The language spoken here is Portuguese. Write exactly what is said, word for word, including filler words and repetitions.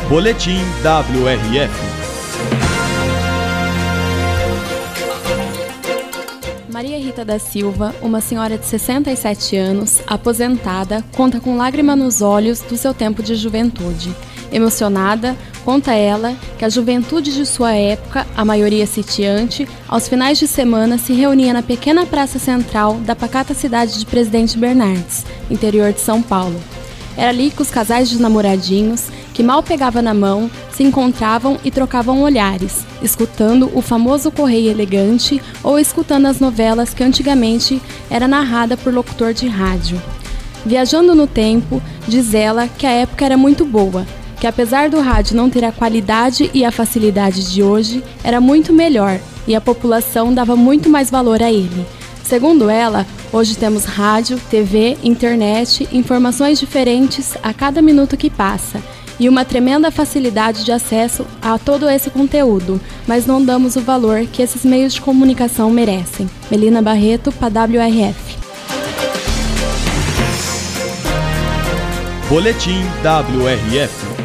Boletim W R F. Maria Rita da Silva, uma senhora de sessenta e sete anos, aposentada, conta com lágrima nos olhos do seu tempo de juventude. Emocionada, conta ela que a juventude de sua época, a maioria sitiante, aos finais de semana se reunia na pequena praça central da pacata cidade de Presidente Bernardes, interior de São Paulo. Era ali que os casais de namoradinhos, que mal pegavam na mão, se encontravam e trocavam olhares, escutando o famoso Correio Elegante ou escutando as novelas que antigamente era narrada por locutor de rádio. Viajando no tempo, diz ela que a época era muito boa, que apesar do rádio não ter a qualidade e a facilidade de hoje, era muito melhor e a população dava muito mais valor a ele. Segundo ela, hoje temos rádio, T V, internet, informações diferentes a cada minuto que passa e uma tremenda facilidade de acesso a todo esse conteúdo, mas não damos o valor que esses meios de comunicação merecem. Melina Barreto, para W R F. Boletim W R F.